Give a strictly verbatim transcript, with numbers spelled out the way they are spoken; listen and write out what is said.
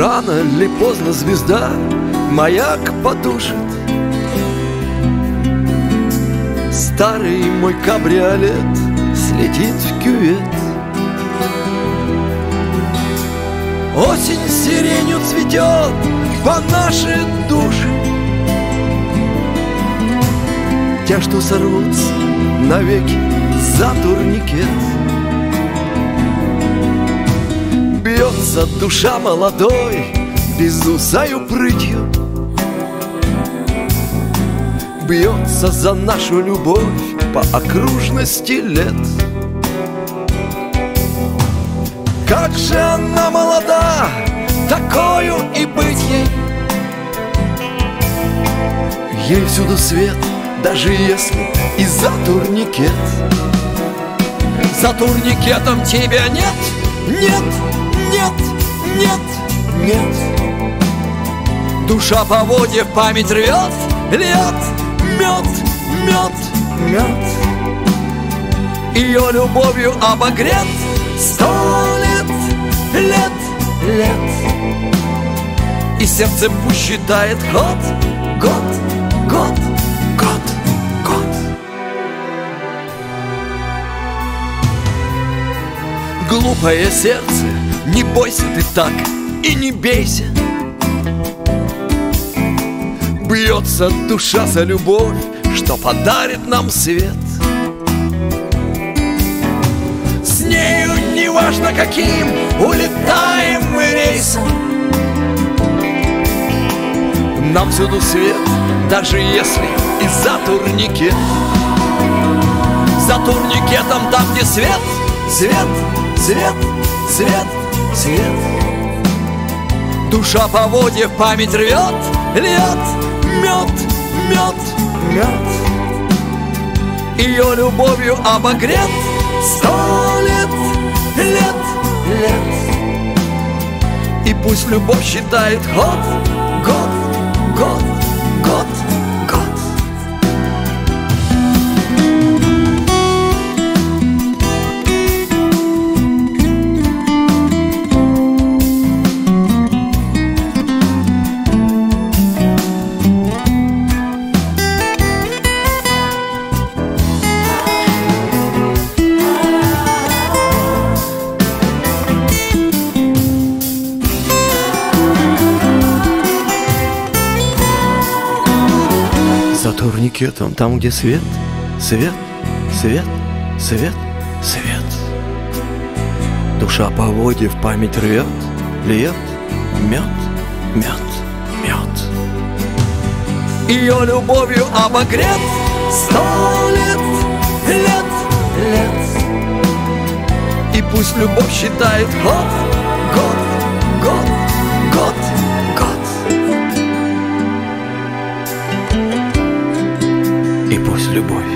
Рано ли поздно звезда маяк потушит. Старый мой кабриолет слетит в кювет. Осень сиренью цветет по нашей душе. Те, что сорвутся навеки за турникет. Бьется душа молодой безусою прытью. Бьется за нашу любовь по окружности лет. Как же она молода, такою и быть ей. Ей всюду свет, даже если и за турникет. За турникетом тебя нет, нет, нет, нет, нет. Душа по воде в память рвет, льет мед, мед, мед. Ее любовью обогрет сто лет, лет, лет. И сердце пусть считает год, год, год, год, год. Глупое сердце, не бойся ты так и не бейся. Бьется душа за любовь, что подарит нам свет. С нею неважно каким улетаем мы рейсом. Нам всюду свет, даже если и за турникет. За турникетом там, где свет, свет, свет, свет, свет. Душа по воде в память рвет, льет мед, мед, мед. Ее любовью обогрет сто лет, лет, лет. И пусть любовь считает год, год, год, год, год. За турникетом, там, где свет, свет, свет, свет, свет. Душа по воде в память рвет, льет мед, мед, мед. Ее любовью обогрет сто лет, лет, лет. И пусть любовь считает год, год, год, год, год. И пусть любовь